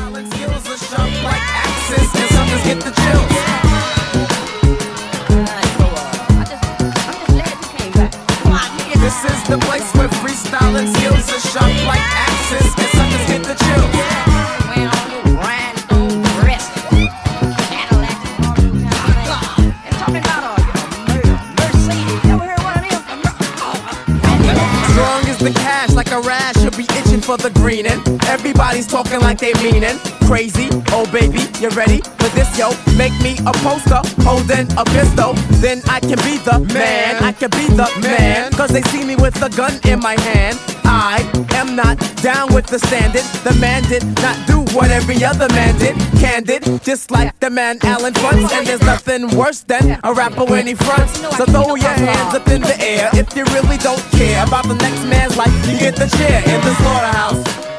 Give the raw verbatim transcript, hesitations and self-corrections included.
freestyling skills are sharp like axes, and suckers get the chills. This is the place where freestyling skills are sharp like axes, and suckers get the chills. Strong as the cash, like a rash, you'll be itching for the greenin'. Everybody's talking like they meanin'. Crazy, oh baby, you ready for this, yo? Make me a poster, holding a pistol. Then I can be the man, I can be the man. Cause they see me with a gun in my hand. I am not down with the standard. The man did not do what every other man did. Candid, just like the man Alan fronts. And there's nothing worse than a rapper when he fronts. So throw your hands up in the air if you really don't care about the next man's life. You get the chair in the slaughterhouse.